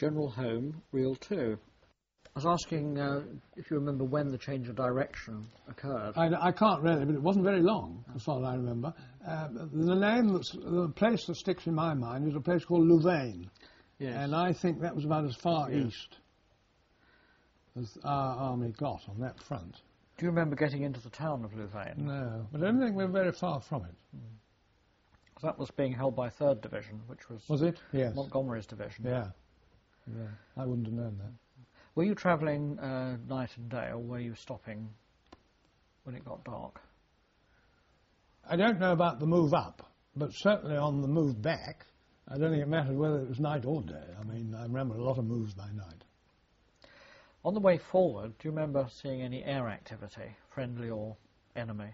General Home, Reel 2. I was asking if you remember when the change of direction occurred. I can't really, but it wasn't very long, as far as I remember. The place that sticks in my mind is a place called Louvain. Yes. And I think that was about as far east as our army got on that front. Do you remember getting into the town of Louvain? No, but I don't think we're very far from it. That was being held by 3rd Division, which was... Was it? Yes. Montgomery's division. Yeah. I wouldn't have known that. Were you travelling night and day, or were you stopping when it got dark? I don't know about the move up, but certainly on the move back, I don't think it mattered whether it was night or day. I mean, I remember a lot of moves by night. On the way forward, do you remember seeing any air activity, friendly or enemy?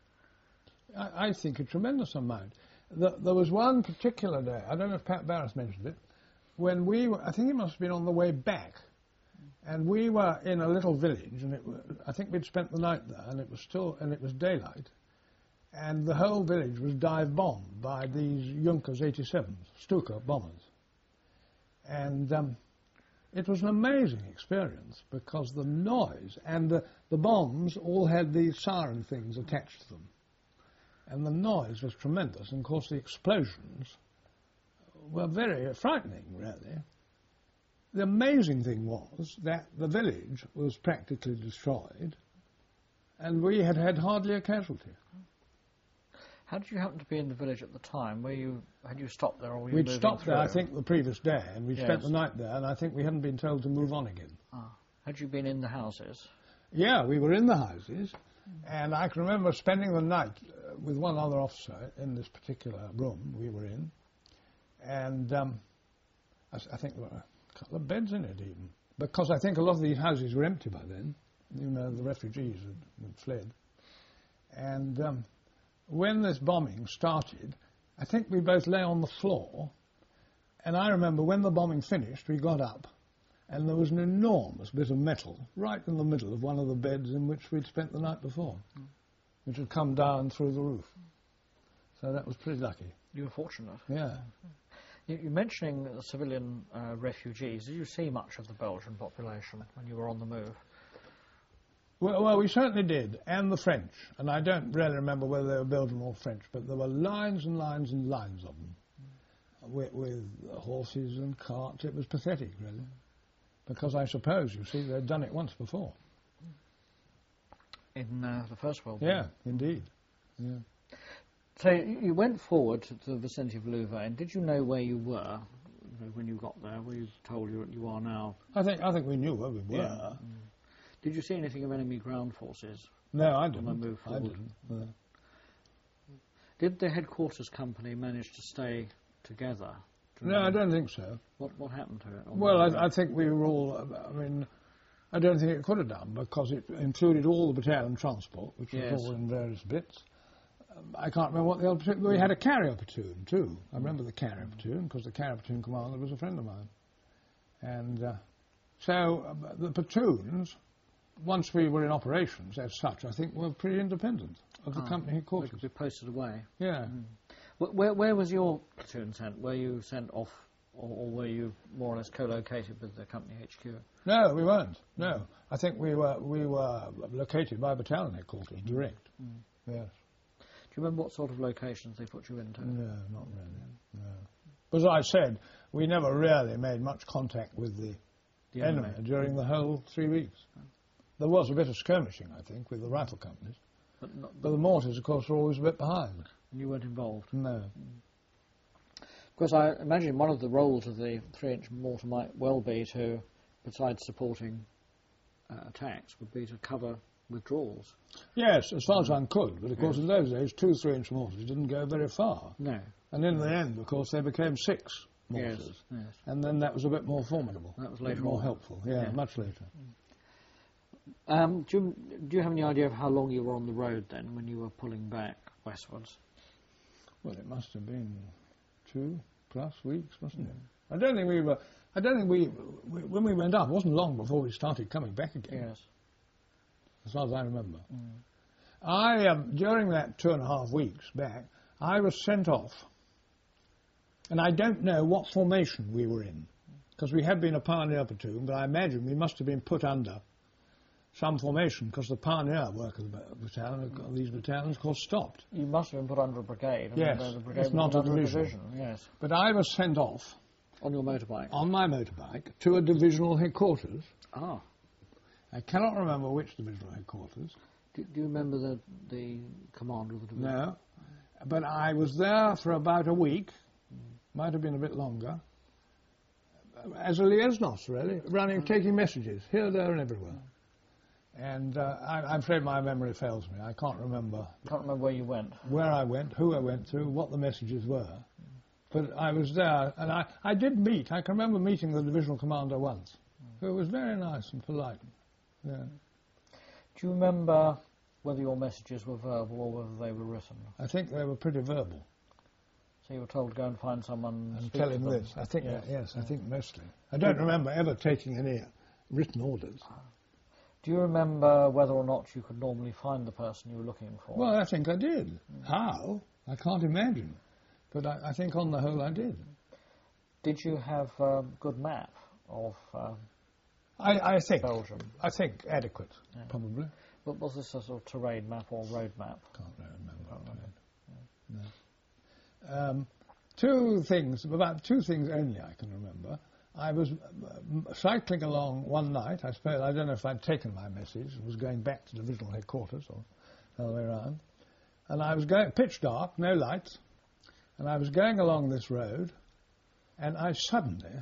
I think a tremendous amount. There was one particular day, I don't know if Pat Barris mentioned it, when we were, I think it must have been on the way back, and we were in a little village, and I think we'd spent the night there, and it was daylight, and the whole village was dive bombed by these Junkers 87s, Stuka bombers. And it was an amazing experience because the noise and the bombs all had these siren things attached to them. And the noise was tremendous, and of course the explosions were very frightening, really. The amazing thing was that the village was practically destroyed, and we had had hardly a casualty. How did you happen to be in the village at the time? Had you stopped there, or were you We'd moving stopped through? there, I think, the previous day, and we'd Yes. spent the night there, and I think we hadn't been told to move on again. Had you been in the houses? Yeah, we were in the houses, and I can remember spending the night with one other officer in this particular room we were in, and I think there were a couple of beds in it even, because I think a lot of these houses were empty by then. You know, the refugees had fled. And when this bombing started, I think we both lay on the floor, and I remember when the bombing finished, we got up, and there was an enormous bit of metal right in the middle of one of the beds in which we'd spent the night before, which had come down through the roof. So that was pretty lucky. You were fortunate. Yeah. You're mentioning the civilian refugees. Did you see much of the Belgian population when you were on the move? Well, we certainly did, and the French. And I don't really remember whether they were Belgian or French, but there were lines and lines and lines of them with horses and carts. It was pathetic, really, because I suppose, you see, they'd done it once before. In the First World War? Yeah, indeed. Yeah. So you went forward to the vicinity of Louvain. Did you know where you were when you got there? Were you told you are now? I think we knew where we were. Yeah. Did you see anything of enemy ground forces? No, I didn't. On the move forward? I didn't. No. Did the headquarters company manage to stay together? No, I don't think so. What happened to it? Well, I think we were all, I mean, I don't think it could have done because it included all the battalion transport, which was all in various bits. I can't remember what the other platoon... We had a carrier platoon, too. I remember the carrier platoon, because the carrier platoon commander was a friend of mine. And so the platoons, once we were in operations as such, I think were pretty independent of the company headquarters. They could be posted away. Yeah. Where was your platoon sent? Were you sent off, or were you more or less co-located with the company HQ? No, we weren't. No. I think we were located by battalion headquarters, direct. Yes. Do you remember what sort of locations they put you into? No, not really. No. As I said, we never really made much contact with the enemy during the whole 3 weeks. There was a bit of skirmishing, I think, with the rifle companies. But the mortars, of course, were always a bit behind. And you weren't involved? No. Of course, I imagine one of the roles of the 3-inch mortar might well be to, besides supporting attacks, would be to cover withdrawals. Yes, as far as one could, but of course in those days 2 3-inch mortars didn't go very far. No. And in the end, of course, they became 6 mortars. Yes. And then that was a bit more formidable. That was later more on. helpful, yeah, much later. Do you have any idea of how long you were on the road then, when you were pulling back westwards? Well, it must have been 2+ weeks, mustn't it? I don't think we when we went up, it wasn't long before we started coming back again. Yes. As far as I remember. I, during that 2.5 weeks back, I was sent off, and I don't know what formation we were in, because we had been a pioneer platoon, but I imagine we must have been put under some formation because the pioneer work of the battalion, of these battalions, of course, stopped. You must have been put under a brigade. Yes, the brigade it's was not put a under division. Yes, But I was sent off on your motorbike. on my motorbike to a divisional headquarters. Ah, I cannot remember which divisional headquarters. do you remember the commander of the division? No. But I was there for about a week, might have been a bit longer, as a liaison officer, really, taking messages here, there and everywhere. And I'm afraid my memory fails me. I can't remember Where you went. where I went, who I went to, what the messages were. But I was there, and I did meet. I can remember meeting the divisional commander once, who was very nice and polite. Yeah. Do you remember whether your messages were verbal or whether they were written? I think they were pretty verbal. So you were told to go and find someone And speak tell to him them. this. I think, Yes. I think mostly. I don't remember ever taking any written orders. Do you remember whether or not you could normally find the person you were looking for? Well, I think I did. How? I can't imagine. But I think on the whole I did. Did you have a good map of I think. Belgium? I think adequate, probably. But was this a sort of terrain map or road map? Can't really remember. No. About two things only I can remember. I was cycling along one night, I suppose, I don't know if I'd taken my message, and was going back to divisional headquarters or the other way around. And I was going, pitch dark, no lights, and I was going along this road, and I suddenly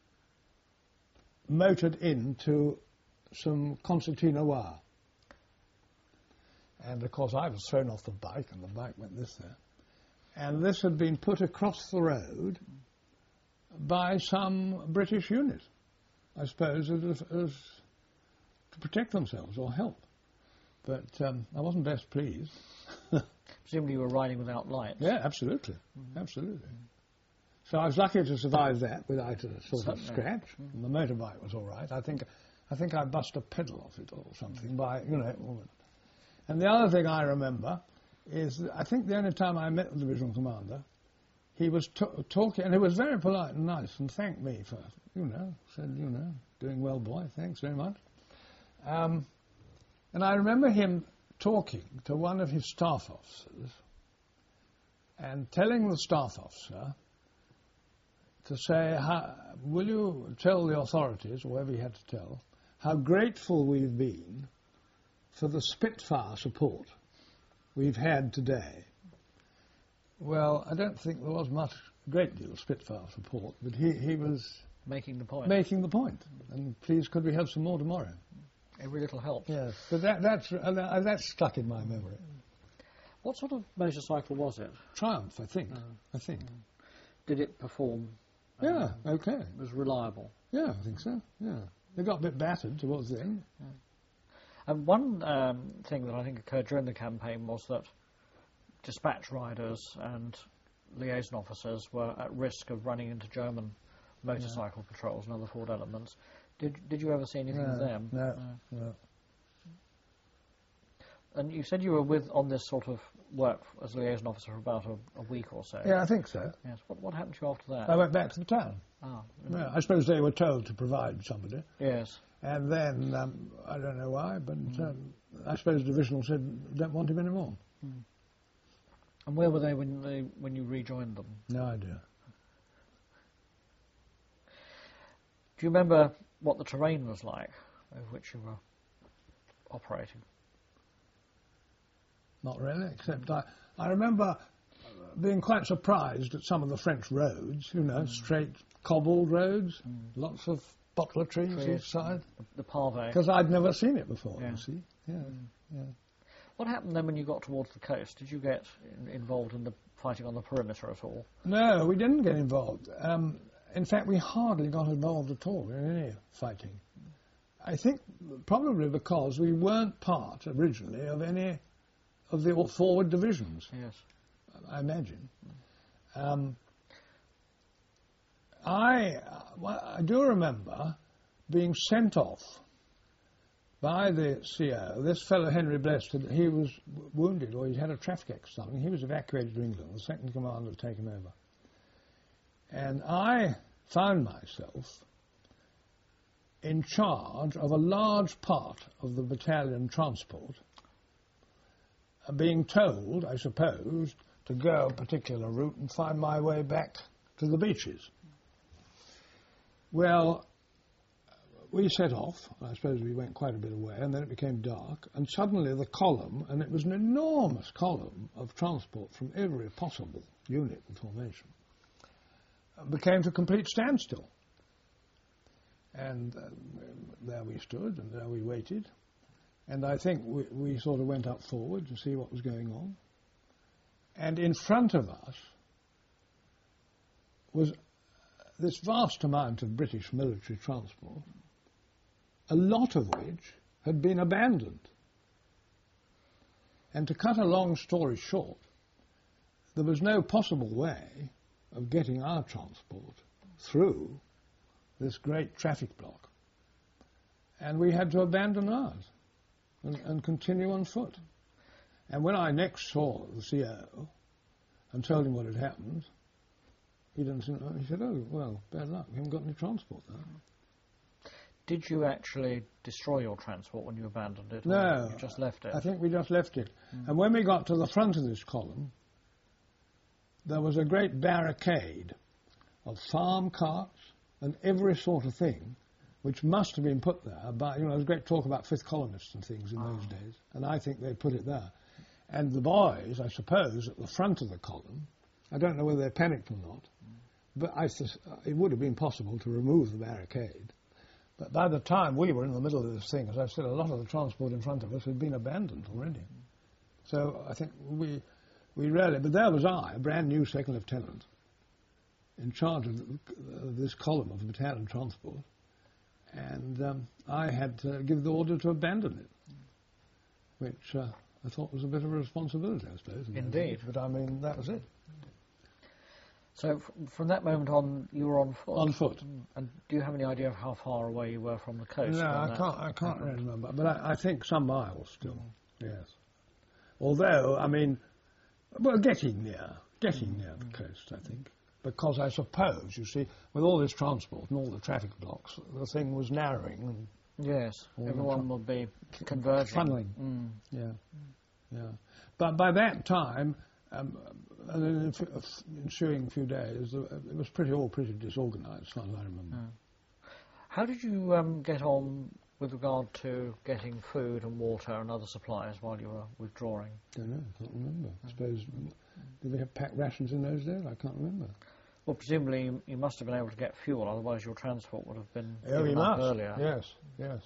motored into some concertina wire. And of course I was thrown off the bike, and the bike went this there. And this had been put across the road by some British unit, I suppose, as to protect themselves or help. But I wasn't best pleased. Presumably you were riding without lights. Yeah, absolutely. Absolutely. So I was lucky to survive that without a sort of scratch. And the motorbike was all right. I think I bust a pedal off it or something by, And the other thing I remember is that I think the only time I met the divisional commander, he was talking, and he was very polite and nice, and thanked me for, said, doing well, boy, thanks very much. And I remember him talking to one of his staff officers and telling the staff officer to say, will you tell the authorities, or whoever he had to tell, how grateful we've been for the Spitfire support we've had today. Well, I don't think there was a great deal of Spitfire support, but he was making the point. And please, could we have some more tomorrow? Every little helps. Yes, but that's stuck in my memory. What sort of motorcycle was it? Triumph, I think. Did it perform? Yeah, okay. It was reliable. Yeah, I think so. Yeah, they got a bit battered towards the end. Yeah. And one thing that I think occurred during the campaign was that dispatch riders and liaison officers were at risk of running into German motorcycle patrols and other forward elements. Did you ever see anything of them? No. And you said you were on this sort of work as a liaison officer for about a week or so. Yeah, I think so. Yes. What happened to you after that? I went back to the town. Ah. Yeah, I suppose they were told to provide somebody. Yes. And then, I don't know why, but I suppose divisional said, don't want him anymore. Mm. And where were they when you rejoined them? No idea. Do you remember what the terrain was like over which you were operating? Not really, except I remember being quite surprised at some of the French roads, straight cobbled roads, lots of poplar trees each side. The pave. Because I'd never seen it before, you see. Yeah. What happened then when you got towards the coast? Did you get involved in the fighting on the perimeter at all? No, we didn't get involved. In fact, we hardly got involved at all in any fighting. I think probably because we weren't part originally of any of the forward divisions. Yes. I imagine. I do remember being sent off by the CO. This fellow, Henry Blest, he was wounded, or he had a traffic accident or something. He was evacuated to England. The second commander had taken over. And I found myself in charge of a large part of the battalion transport, being told, I suppose, to go a particular route and find my way back to the beaches. Well, we set off. I suppose we went quite a bit away, and then it became dark, and suddenly the column, and it was an enormous column of transport from every possible unit and formation, became to complete standstill. And there we stood, and there we waited. And I think we sort of went up forward to see what was going on. And in front of us was this vast amount of British military transport, a lot of which had been abandoned. And to cut a long story short, there was no possible way of getting our transport through this great traffic block. And we had to abandon ours and continue on foot. And when I next saw the CO and told him what had happened, he said, "Oh, well, bad luck, we haven't got any transport there." Did you actually destroy your transport when you abandoned it? No. Or you just left it? I think we just left it. And when we got to the front of this column, there was a great barricade of farm carts and every sort of thing, which must have been put there by, there was great talk about fifth columnists and things in those days, and I think they put it there. And the boys, I suppose, at the front of the column, I don't know whether they panicked or not, but it would have been possible to remove the barricade. But by the time we were in the middle of this thing, as I said, a lot of the transport in front of us had been abandoned already. So I think we really, but there was I, a brand new second lieutenant, in charge of this column of battalion transport, and I had to give the order to abandon it, which I thought was a bit of a responsibility, I suppose. Indeed. But I mean, that was it. So from that moment on, you were on foot? On foot. And do you have any idea of how far away you were from the coast? No, I can't really remember, but I think some miles still, yes. Although, I mean, well, getting near the coast, I think. Because I suppose, you see, with all this transport and all the traffic blocks, the thing was narrowing. And yes, everyone would be converging. Funneling, yeah. But by that time, and in the ensuing few days, it was all pretty disorganised, as far as I remember. How did you get on with regard to getting food and water and other supplies while you were withdrawing? I don't know, I can't remember. I suppose, did they have packed rations in those days? I can't remember. Well, presumably you must have been able to get fuel, otherwise your transport would have been earlier. Yes.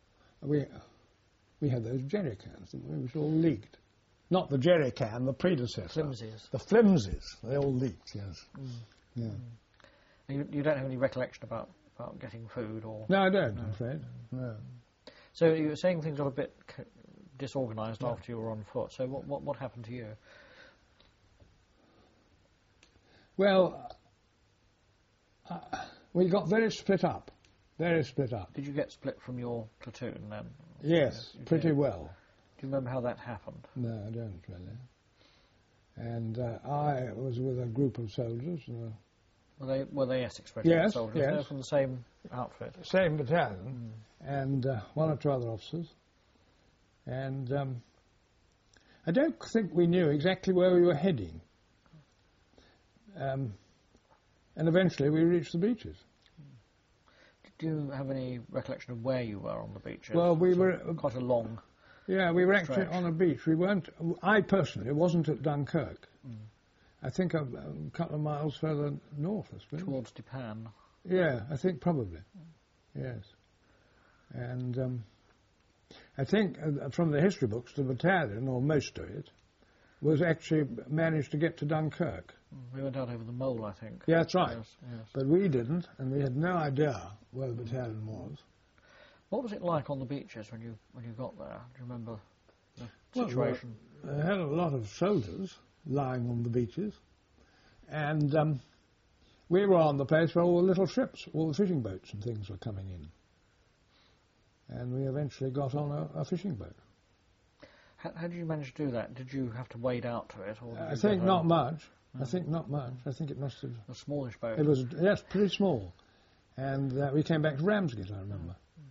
We had those jerry cans, didn't we, which all leaked. Not the jerry can, the predecessor. Flimsies. The flimsies, they all leaked, yes. Yeah. And you don't have any recollection about getting food or... No, I don't, I'm afraid. No. So you were saying things got a bit disorganised after you were on foot. So what happened to you? Well, we got very split up. Did you get split from your platoon then? Yes, pretty well. Do you remember how that happened? No, I don't really. And I was with a group of soldiers. Were they Essex Regiment soldiers? Yes. They were from the same outfit? Same battalion, and one or two other officers. And I don't think we knew exactly where we were heading. And eventually we reached the beaches. Do you have any recollection of where you were on the beaches? Well, we were... quite a long... Yeah, we were actually on a beach. We weren't... I personally wasn't at Dunkirk. I think a couple of miles further north, I suppose. Towards Dupin. Yeah, I think probably. Yes. And I think from the history books, the battalion, or most of it, was actually managed to get to Dunkirk. We went out over the mole, I think. Yeah, that's right. Yes. But we didn't, and we had no idea where the battalion was. What was it like on the beaches when you got there? Do you remember the situation? Well, I had a lot of soldiers lying on the beaches, and we were on the place where all the little ships, all the fishing boats and things were coming in. And we eventually got on a fishing boat. How did you manage to do that? Did you have to wade out to it? Or I think not much. I think not much. I think it must have... A smallish boat? It was, yes, pretty small. And we came back to Ramsgate, I remember.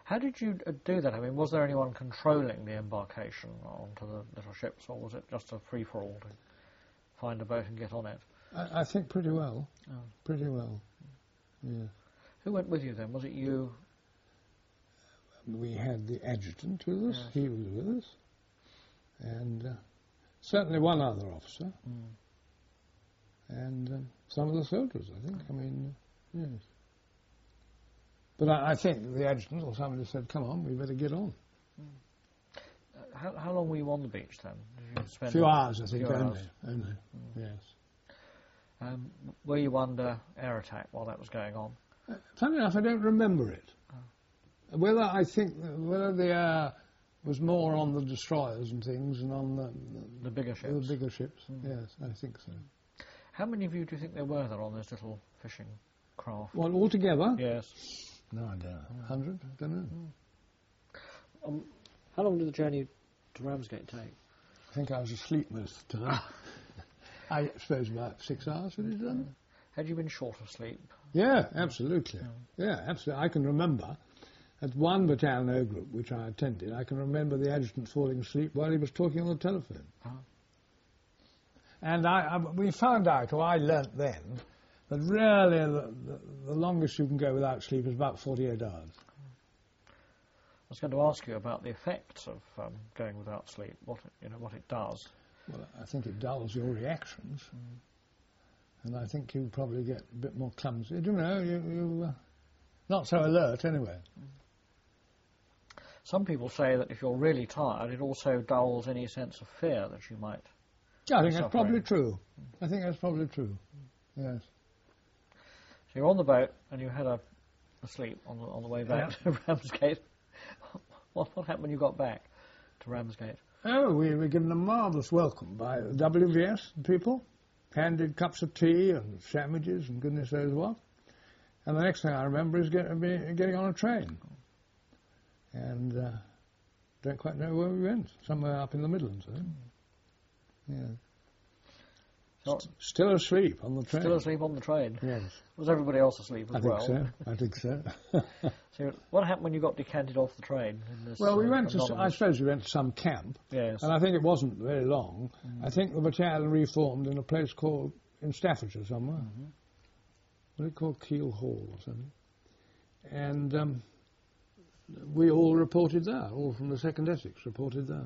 How did you do that? I mean, was there anyone controlling the embarkation onto the little ships, or was it just a free-for-all to find a boat and get on it? I think pretty well. Oh. Pretty well, yeah. Who went with you then? Was it you? We had the adjutant with us. Yes. He was with us. And certainly one other officer. And some of the soldiers, I think. I mean, yes. But I think the adjutant or somebody said, come on, we better get on. How long were you on the beach then? Did you spend a few hours, I think, only. Yes. Were you under air attack while that was going on? Funny enough, I don't remember it. Oh. Whether the air was more on the destroyers and things and on the bigger ships. The bigger ships, yes, I think so. How many of you do you think there were there on this little fishing craft? Well, altogether? Yes. No idea. 100? I don't know. How long did the journey to Ramsgate take? I think I was asleep most of the time. I suppose about 6 hours had it done. Had you been short of sleep? Yeah, absolutely. Yeah, absolutely. I can remember at one battalion O group which I attended, I can remember the adjutant falling asleep while he was talking on the telephone. And we found out, or I learnt then, that really the longest you can go without sleep is about 48 hours. I was going to ask you about the effects of going without sleep, what it does. Well, I think it dulls your reactions, and I think you probably get a bit more clumsy. You're not so alert anyway. Some people say that if you're really tired, it also dulls any sense of fear that you might. Yeah, I think that's probably true. I think that's probably true. Yes. So you're on the boat and you had a sleep on the way back to Ramsgate. What happened when you got back to Ramsgate? Oh, we were given a marvellous welcome by the WVS people, handed cups of tea and sandwiches and goodness knows what. And the next thing I remember is getting on a train. And don't quite know where we went. Somewhere up in the Midlands, I think. Yeah. So still asleep on the train. Still asleep on the train? Yes. Was everybody else asleep as well? I think so. So what happened when you got decanted off the train? In this, well, I suppose we went to some camp. Yes. And I think it wasn't very long. I think the battalion reformed in a place in Staffordshire somewhere. What it called? Keel Hall or something. And we all reported there, all from the 2nd Essex reported there.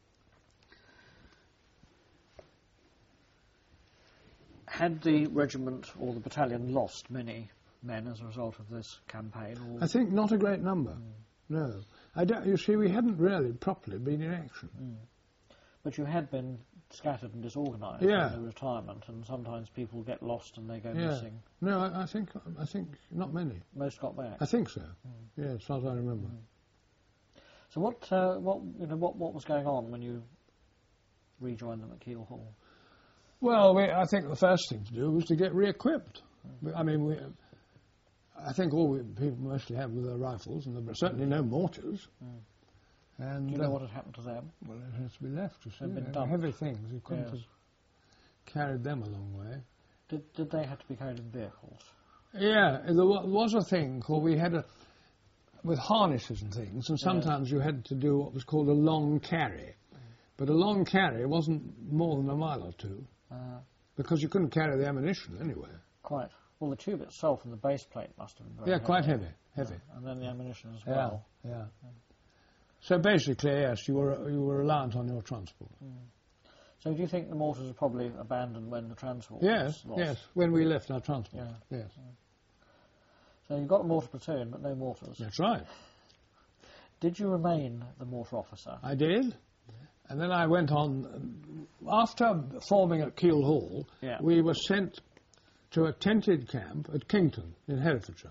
Had the regiment or the battalion lost many men as a result of this campaign? Or? I think not a great number, no. You see, we hadn't really properly been in action. But you had been scattered and disorganised in the retirement, and sometimes people get lost and they go missing. No, I think not many. Most got back? I think so, yeah, as far as I remember. So what was going on when you rejoined them at Keel Hall? Well, I think the first thing to do was to get re-equipped. I mean, I think all people mostly have with their rifles, and there were certainly no mortars. And do you know what had happened to them? Well, it has to be left. They'd been dumped. Heavy things. You couldn't have carried them a long way. Did they have to be carried in vehicles? Yeah, there was a thing called with harnesses and things, and sometimes you had to do what was called a long carry. But a long carry wasn't more than a mile or two. Because you couldn't carry the ammunition anywhere. Quite. Well, the tube itself and the base plate must have been very heavy. Quite heavy. And then the ammunition as well. Yeah. So basically, yes, you were reliant on your transport. So do you think the mortars were probably abandoned when the transport was lost? Yes, when we left our transport, yes. So you got a mortar platoon, but no mortars? That's right. Did you remain the mortar officer? I did. And then I went on, after forming at Keel Hall, we were sent to a tented camp at Kington in Herefordshire.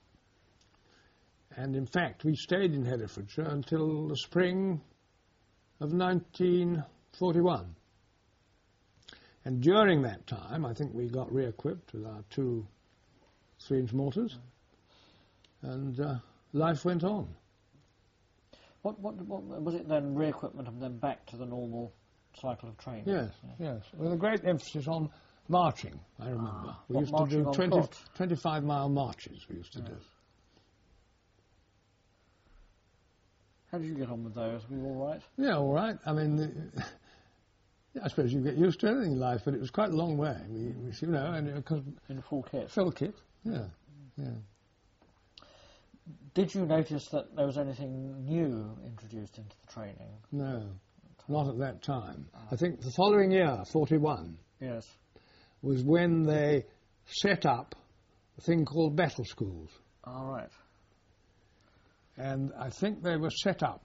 And in fact, we stayed in Herefordshire until the spring of 1941. And during that time, I think we got re-equipped with our 2 3-inch mortars, and life went on. What was it then, re-equipment and then back to the normal cycle of training? Yes. With a great emphasis on marching, I remember. We used to do 25-mile marches we used to do. How did you get on with those? Were you all right? Yeah, all right. I mean, I suppose you get used to anything in life, but it was quite a long way. You know, and because in a full kit. Full kit. Yeah, yeah. Did you notice that there was anything new introduced into the training? No, not at that time. I think the following year, 41, yes, was when they set up a thing called battle schools. All right. And I think they were set up.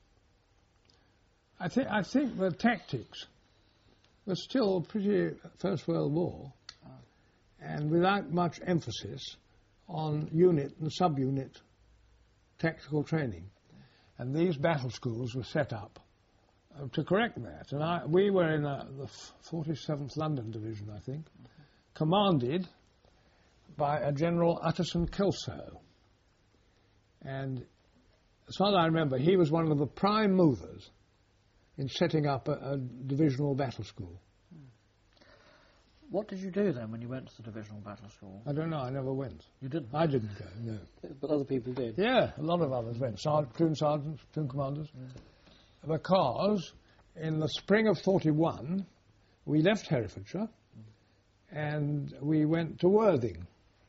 I think the tactics were still pretty First World War, and without much emphasis on unit and subunit tactical training. And these battle schools were set up to correct that. And we were in the 47th London Division, I think, commanded by a General Utterson Kelso. And as far as I remember, he was one of the prime movers in setting up a divisional battle school. What did you do then when you went to the divisional battle school? I don't know, I never went. You didn't? I didn't go, no. But other people did? Yeah, a lot of others went, platoon sergeants, platoon commanders, because in the spring of 41, we left Herefordshire and we went to Worthing.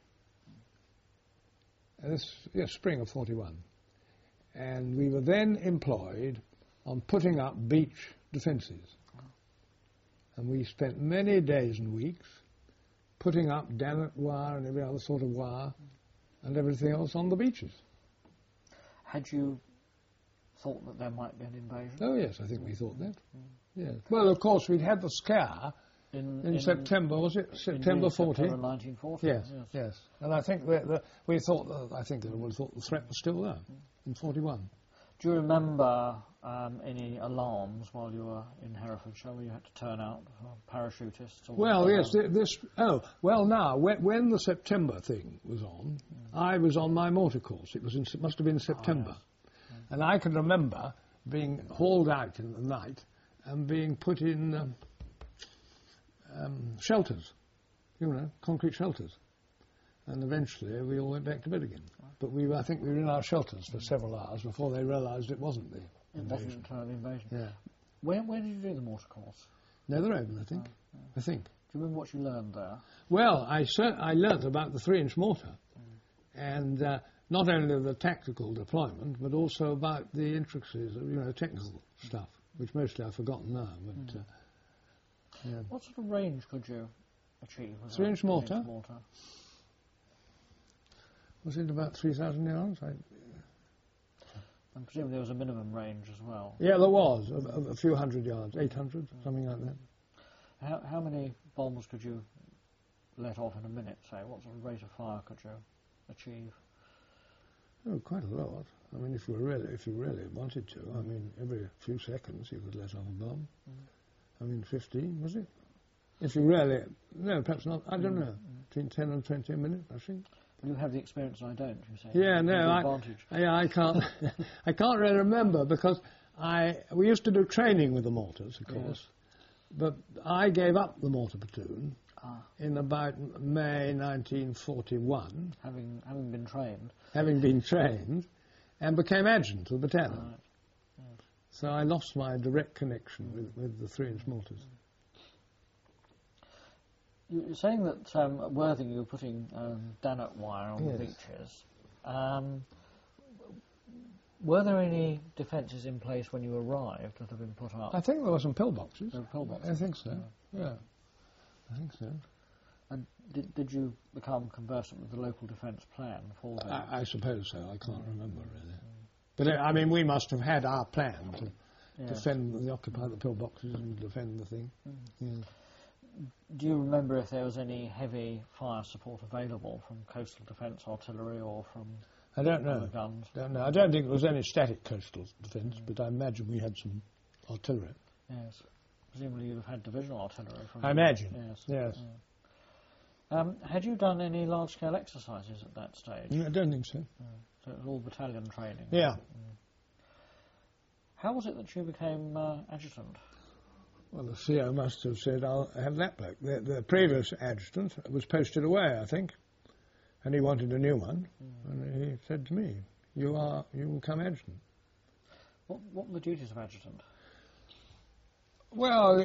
Spring of 41. And we were then employed on putting up beach defences. And we spent many days and weeks putting up Dannet wire and every other sort of wire and everything else on the beaches. Had you thought that there might be an invasion? Oh, yes, I think we thought that. Yes. Well, of course, we'd had the scare in September, was it? September 40? September 1940. Yes, yes. And I think we thought, I think everyone thought the threat was still there in 41. Do you remember any alarms while you were in Herefordshire where you had to turn out parachutists? Or well, yes, when the September thing was on, I was on my mortar course. It must have been September. And I can remember being hauled out in the night and being put in shelters, concrete shelters. And eventually we all went back to bed again. But I think we were in our shelters for several hours before they realised it wasn't the invasion. It wasn't the invasion. Yeah. Where did you do the mortar course? Netheravon, I think. I think. Do you remember what you learned there? Well, I learnt about the 3-inch mortar, and not only the tactical deployment, but also about the intricacies of technical stuff, which mostly I've forgotten now. But yeah. What sort of range could you achieve with 3-inch mortar? 3-inch mortar? Was it about 3,000 yards? And presumably there was a minimum range as well. Yeah, there was a few hundred yards, 800, something like that. How many bombs could you let off in a minute, say? What sort of rate of fire could you achieve? Oh, quite a lot. I mean, if you really wanted to, I mean, every few seconds you could let off a bomb. I mean, 15, was it? If you really, no, perhaps not, I don't know, between 10 and 20 a minute, I think. You have the experience I don't, you say. Yeah, no, I can't, I can't really remember because we used to do training with the mortars, of course, but I gave up the mortar platoon in about May 1941. Having been trained. Having been trained, and became adjutant of the battalion. Right. Yes. So I lost my direct connection with the 3-inch mortars. You're saying that at Worthing you were putting Dannet wire on the beaches. Were there any defences in place when you arrived that have been put up? I think there were some pillboxes. There were pillboxes? I think so, yeah. I think so. And did you become conversant with the local defence plan for that? I suppose so. I can't remember, really. But, I mean, we must have had our plan to defend, occupy the pillboxes and defend the thing. Yeah. Do you remember if there was any heavy fire support available from coastal defence artillery or from other guns? I don't know. I don't think there was any static coastal defence, but I imagine we had some artillery. Yes. Presumably you'd have had divisional artillery from... I imagine. Yes. Had you done any large-scale exercises at that stage? No, I don't think so. So it was all battalion training? Yeah. How was it that you became adjutant? Well, the CO must have said, I'll have that bloke. The previous adjutant was posted away, I think, and he wanted a new one, and he said to me, you will come adjutant. What were the duties of adjutant? Well,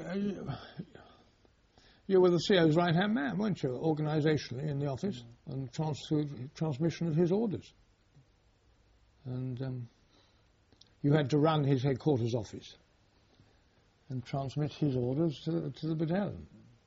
you were the CO's right-hand man, weren't you, organisationally in the office, and transmission of his orders. And you had to run his headquarters office and transmit his orders to the battalion.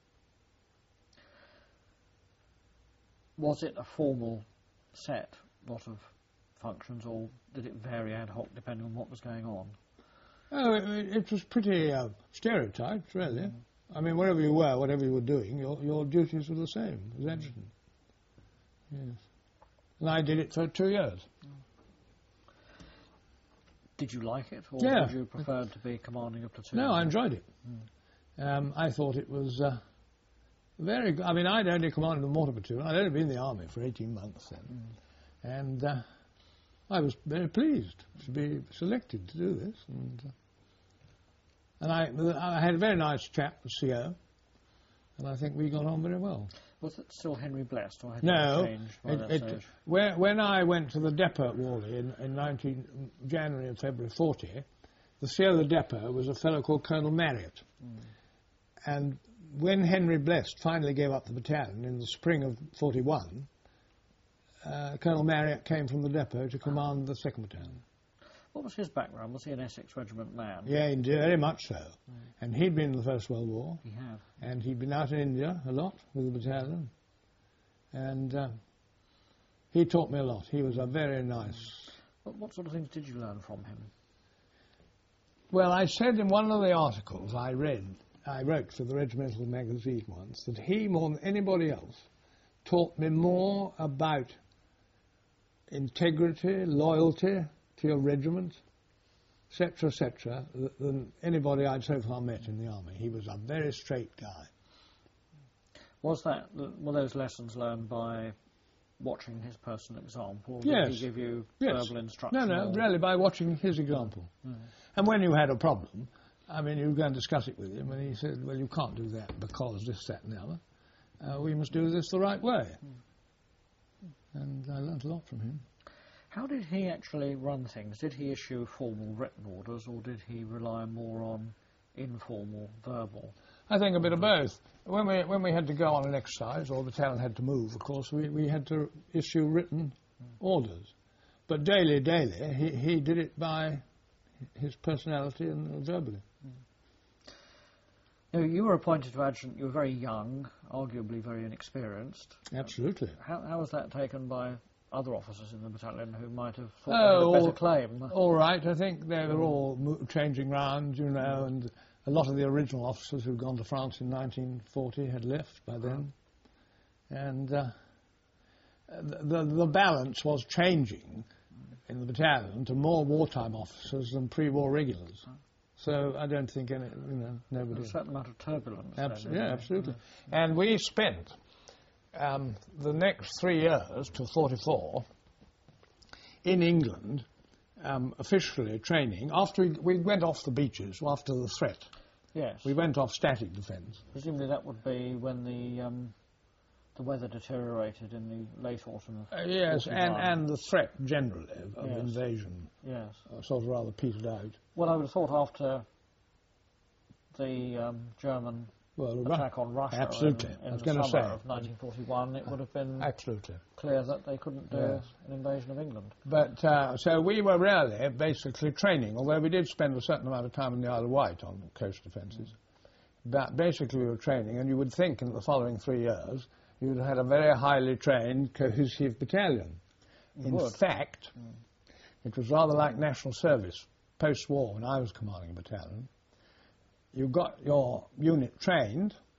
Was it a formal set lot of functions, or did it vary ad hoc depending on what was going on? Oh, it was pretty stereotyped, really. I mean, wherever you were, whatever you were doing, your duties were the same as adjutant. Yes. And I did it for 2 years. Did you like it, or Yeah. would you prefer to be commanding a platoon? No, I enjoyed it. I thought it was very good. I mean, I'd only commanded the mortar platoon. I'd only been in the army for 18 months then. And I was very pleased to be selected to do this. And I had a very nice chap, the CO, and I think we got on very well. Was it still Henry Blest, or had No, it changed by that stage? when I went to the depot at Worley in January and February 40, the CO of the depot was a fellow called Colonel Marriott. And when Henry Blest finally gave up the battalion in the spring of 41, Colonel Marriott came from the depot to command the 2nd Battalion. What was his background? Was he an Essex Regiment man? Yeah, indeed, very much so. And he'd been in the First World War. He had. And he'd been out in India a lot with the battalion. And he taught me a lot. He was a very nice... What sort of things did you learn from him? Well, I said in one of the articles I wrote for the regimental magazine once, that he, more than anybody else, taught me more about integrity, loyalty to your regiment, etc., than anybody I'd so far met in the army. He was a very straight guy. Were those lessons learned by watching his personal example? Yes. Did he give you Yes. verbal instruction? No, really, by watching his example. And when you had a problem, I mean, you would go and discuss it with him, and he said, well, you can't do that because this, that, and the other. We must do this the right way. And I learnt a lot from him. How did he actually run things? Did he issue formal written orders, or did he rely more on informal, verbal? I think a bit of both. When we had to go on an exercise, or the battalion had to move, of course, we had to issue written orders. But daily, he did it by his personality and verbally. Now, you were appointed to adjutant. You were very young, arguably very inexperienced. Absolutely. How was that taken by other officers in the battalion who might have thought they had a better claim? All right. I think they were all changing round, you know, and a lot of the original officers who'd gone to France in 1940 had left by then. And the balance was changing in the battalion to more wartime officers than pre-war regulars. So I don't think nobody... There's a certain amount of turbulence. Absolutely. And we spent the next 3 years till 44 in England officially training. After we went off the beaches, after the threat, Yes. we went off static defence. Presumably that would be when the weather deteriorated in the late autumn of Yes, 41. and the threat generally of Yes. invasion Yes. sort of rather petered out. Well, I would have thought after the German attack on Russia absolutely. in I was the going to summer say. of 1941, it would have been Absolutely. clear that they couldn't do Yes. an invasion of England. But, so we were really basically training, although we did spend a certain amount of time in the Isle of Wight on coast defences. But basically we were training, and you would think in the following 3 years you would have had a very highly trained, cohesive battalion. In fact, it was rather like national service, post-war, when I was commanding a battalion. You got your unit trained,